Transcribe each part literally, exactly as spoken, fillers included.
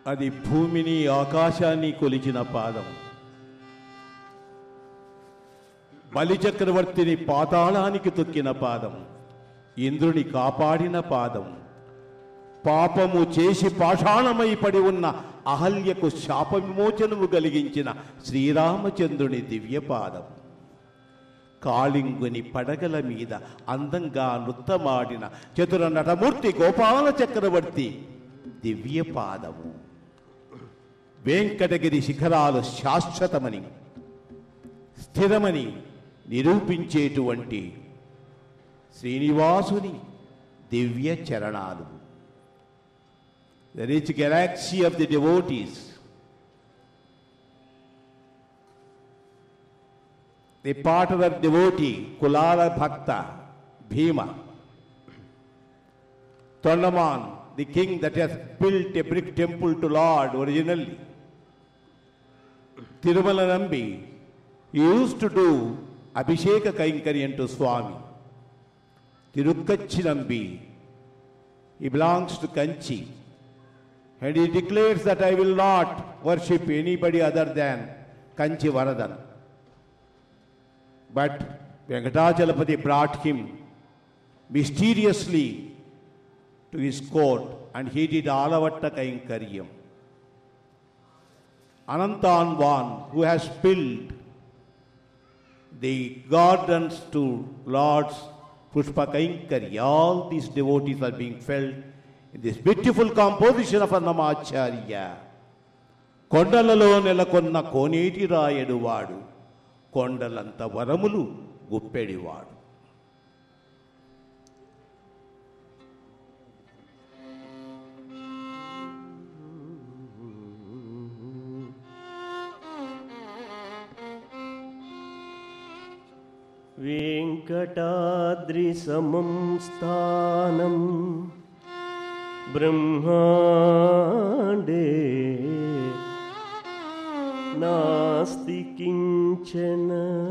అది భూమిని ఆకాశాన్ని కొలిచిన పాదం. బలిచక్రవర్తిని పాతాళానికి తొక్కిన పాదం. ఇంద్రుని కాపాడిన పాదం. పాపము చేసి పాషాణమై పడి ఉన్న అహల్యకు శాప విమోచనము కలిగించిన శ్రీరామచంద్రుని దివ్యపాదం. కాళింగుని పడగల మీద అందంగా నృత్తమాడిన చతుర నటమూర్తి గోపాల చక్రవర్తి దివ్యపాదము. వెంకటగిరి శిఖరాలు శాశ్వతమని స్థిరమని నిరూపించేటువంటి శ్రీనివాసుని దివ్య చరణాలు. The rich galaxy of the devotees, the partner devotee, Kulala Bhakta, Bhima, Tondaman, the king that has built a brick temple to Lord originally, Tirumala Nambi, he used to do Abhisheka Kainkariyan to Swami. Tirukkachi Nambi, he belongs to Kanchi. And he declares that I will not worship anybody other than Kanchi Varadan. But Venkatachalapati brought him mysteriously to his court and he did Alavatta Kainkaryam. Anantanvan, who has built the gardens to Lord's Pushpa Kainkari, all these devotees are being felt in this beautiful composition of Annamacharya. కొండలలో నెలకొన్న కోనేటి రాయడువాడు, కొండలంత వరములు గుప్పెడివాడు. వెంకటాద్రి సమం స్థానం బ్రహ్మాండే నాస్తి కించన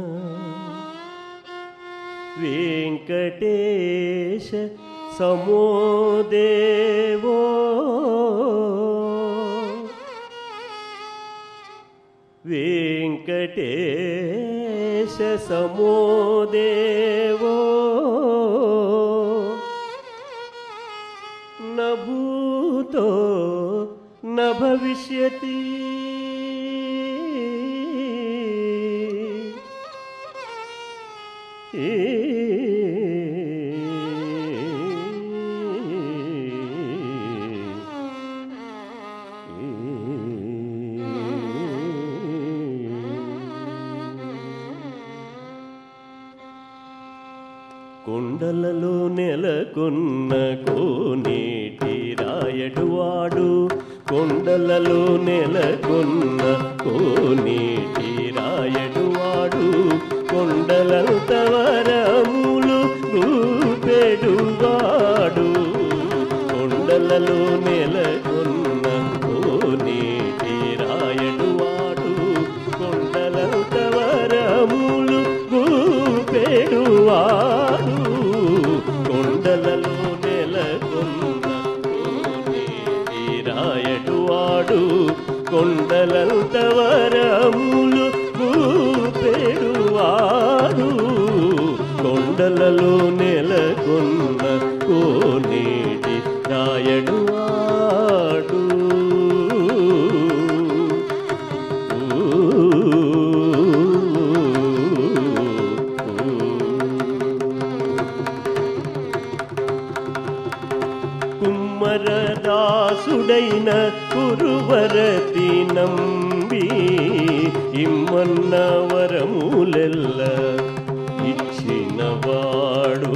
వెంకటేశ సమో దేవో వెంకటేశ సమో దేవో న భూతో న భవిష్యతి కొండలలో నెలకొన్న కోనేటి రాయడువాడు, కొండలలో నెలకొన్న కోనేటి రాయడువాడు, కొండలంత వరములు గూపెడువాడు. కొండలలో నెలకొన్న కోనేటి రాయడువాడు, కొండలంత వరములు గూపెడువాడు. కొండలలో నెలకొన్న కోనేటి రాయడువాడు, కొండలంత వరములు గూపెడువాడు. కొండలలో నెలకొన్న కోనేటి రాయడువాడు. కుమ్మరదాసుడైన కురువరతి నంబి ఇమ్మన్న వరములెల్ల ఇచ్చినవాడు.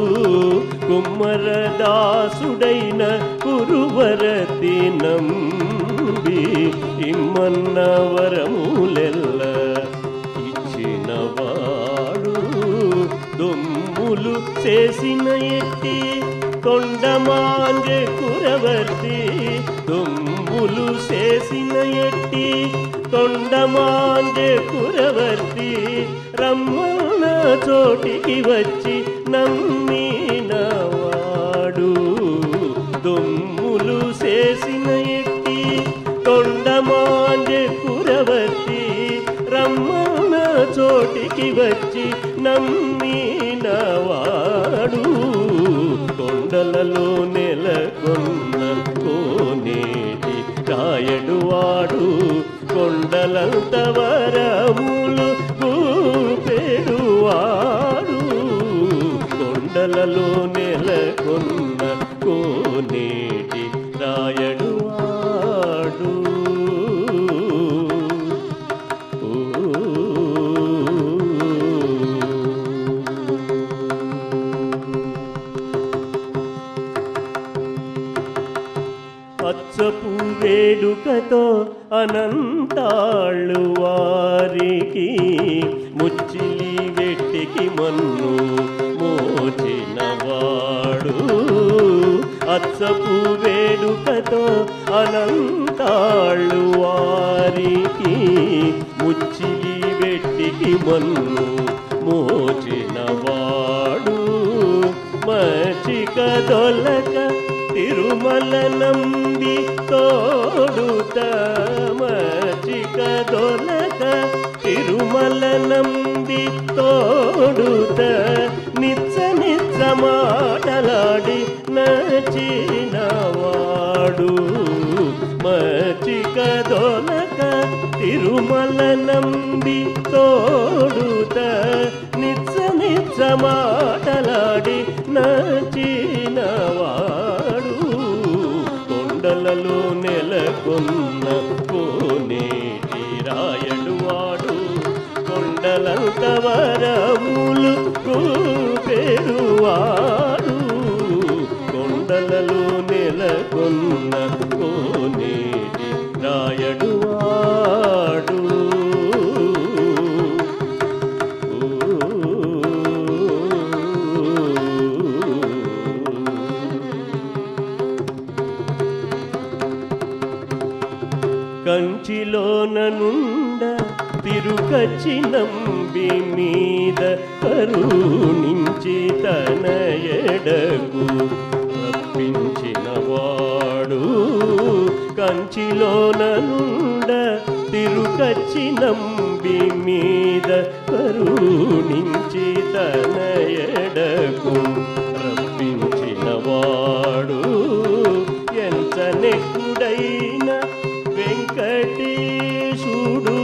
కుమ్మరదాసుడైన కురువరతి నంబి ఇమ్మన్న వరములెల్ల ఇచ్చినవాడు. దొమ్ములు చేసిన ఎట్టి తొండమాంజె కురవర్తి, దొమ్ములు చేసిన ఎట్టి తొండమాంజె కురవర్తి, రమ్మన్న చోటికి వచ్చి నమ్మినవాడు. దొమ్ములు చేసిన ఎట్టి వచ్చి నమ్మినవాడు కొండలలో నెలకొన్న కోనేటి రాయడువాడు కొండలంత వరములు కూపెడువాడు కొండలలో నెలకొన్న కోనేటి రాయడువాడు అచ్చపు వేడుకతో అనంతాళ్ళు వారికి ముచ్చిలి వెట్టికి మన్ను మోచినవాడు అచ్చపు వేడుకతో అనంతాళ్ళు వారికి ముచ్చిలి వెట్టికి మన్ను మోచినవాడు మచిక దొలక తిరుమల నంబి తోడుత మచిక దొలక తిరుమల నంబి తోడుత నిత్య నిత్య మాటలాడి నచినవాడు మచిక దొలక తిరుమల నంబి తోడుత నిత్య నిత్య మాటలాడి నచినవాడు కొండలలో నెలకొన్న కోనేటి రాయడువాడు కొండలంత వరములు కూపెడువాడు కొండలలో నెలకొన్న కోనేటి రాయడువాడు కంచిలోననుండ తిరుకచ్చి నంబి మీద కరుణించి తన ఎడకు రప్పించినవాడు కంచిలోననుండ తిరుకచ్చి నంబి మీద కరుణించి తన ఎడకు రప్పించినవాడు ఎంత నెక్కుడైన వెంకటేశుడు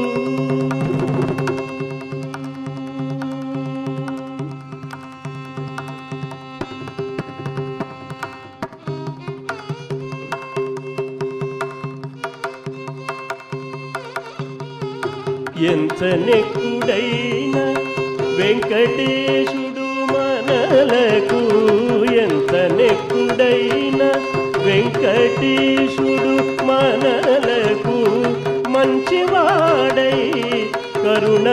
ఎంత నెక్కుడైన వెంకటేశుడు మనలకు ఎంత నెక్కుడైన వెంకటేశుడు మనలకు మంచివాడై కరుణ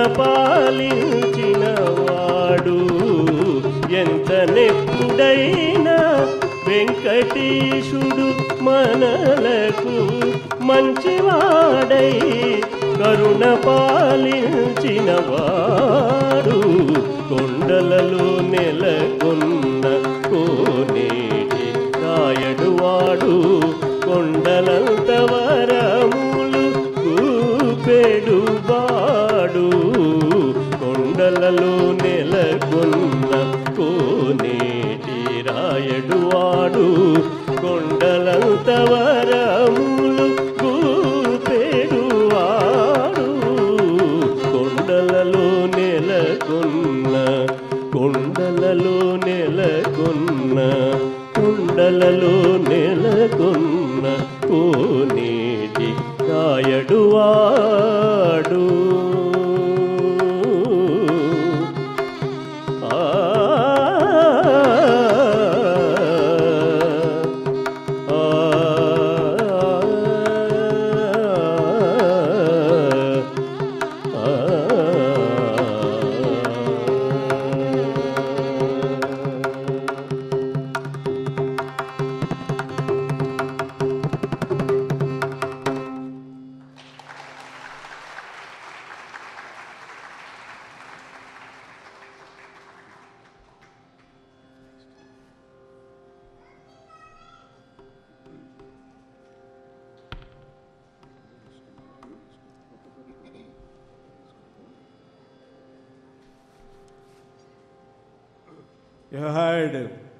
పాలించినవాడు ఎంత నెప్పుడైనా వెంకటేశుడు మనలకు మంచివాడై కరుణ పాలించినవాడు కొండలలో నెలకొన్న కోనేటి రాయడువాడు కొండలంత వరములు కూపెడువాడు కొండలలో నెలకొన్న కోనేటి రాయడువాడు కొండలంత వరములు కూపెడువాడు కొండలలో నెలకొన్న కొండలలో నెలకొన్న కొండలలో నెలకొన్న కోనేటి రాయడువాడు You heard